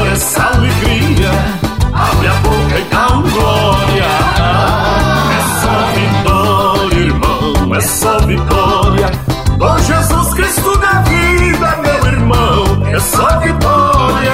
agora essa alegria, abre a boca e dá um glória. É só vitória, irmão, é só vitória. Com Jesus Cristo na vida, meu irmão, é só vitória.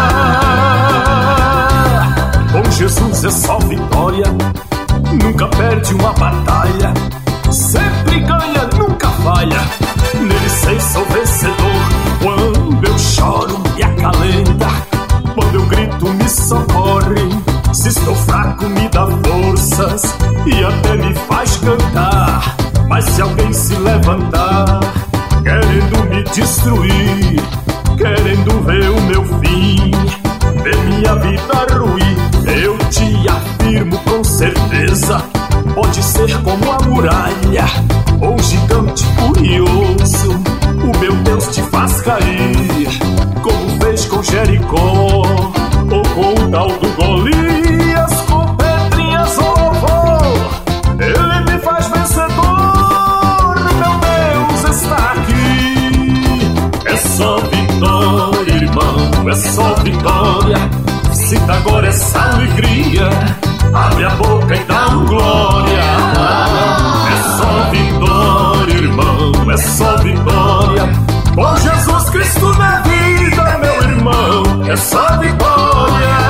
Com Jesus é só vitória, nunca perde uma batalha, sempre ganha, nunca falha. Nele sei sou vencedor. Quando eu choro me acalenta, quando eu grito me socorre. Se estou fraco me dá forças e até me faz cantar. Mas se alguém se levantar querendo me destruir, querendo ver o meu fim, ver minha vida ruir, eu te afirmo com certeza, pode ser como a muralha ou um gigante furioso, o meu Deus te faz cair, como fez com Jericó ou com o tal do Golias, com pedrinhas ou louvor, ele me faz vencedor, meu Deus está aqui. É só vitória, irmão, é só vitória. Sinta agora essa alegria, abre a boca e dá um glória. É só vitória, irmão, é só vitória. Com Jesus Cristo na vida, meu irmão, é só vitória.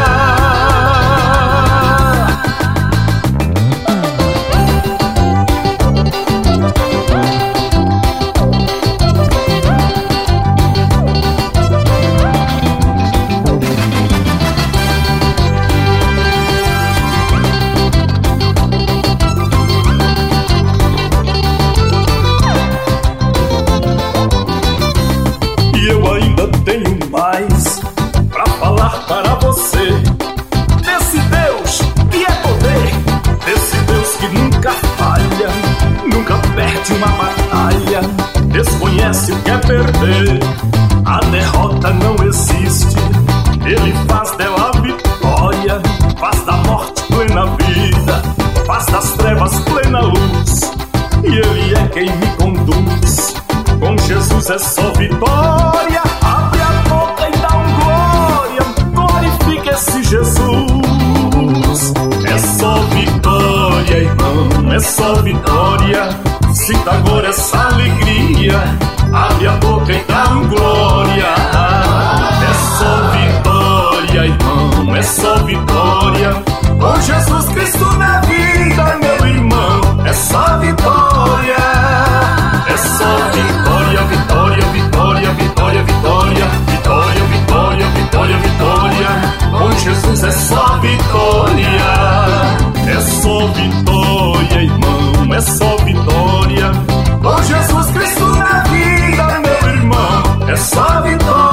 Tenho mais pra falar para você desse Deus que é poder, desse Deus que nunca falha, nunca perde uma batalha, desconhece o que é perder, a derrota não existe, ele faz dela vitória, faz da morte plena vida, faz das trevas plena luz, e ele é quem me conduz. Com Jesus é só vitória, abre a boca e dá um glória, glorifica esse Jesus. É só vitória, irmão, é só vitória. Sinta agora essa alegria, abre a boca e dá um glória. É só vitória, irmão, é só vitória. Com Jesus Cristo na vida, meu irmão, é só vitória. É só vitória, vitória, vitória, vitória, vitória, vitória, vitória, vitória, vitória. Com Jesus é só vitória. É só vitória, irmão, é só vitória. Com Jesus Cristo na vida, meu irmão, é só vitória.